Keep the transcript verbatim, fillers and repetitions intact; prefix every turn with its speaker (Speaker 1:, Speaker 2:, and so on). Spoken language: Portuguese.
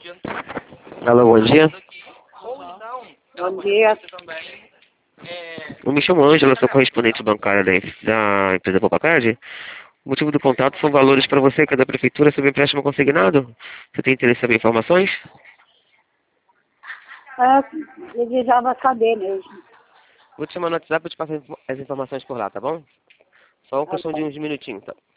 Speaker 1: Alô, bom dia.
Speaker 2: Bom dia.
Speaker 1: Eu me chamo Ângela, sou correspondente bancária da, da empresa Popacard. O motivo do contato são valores para você, que é da prefeitura, sobre empréstimo consignado. Você tem interesse em saber informações?
Speaker 2: É, desejava saber mesmo.
Speaker 1: Vou te chamar no WhatsApp e te passar as informações por lá, tá bom? Só uma
Speaker 2: Tá
Speaker 1: questão de
Speaker 2: bom.
Speaker 1: uns minutinhos, tá?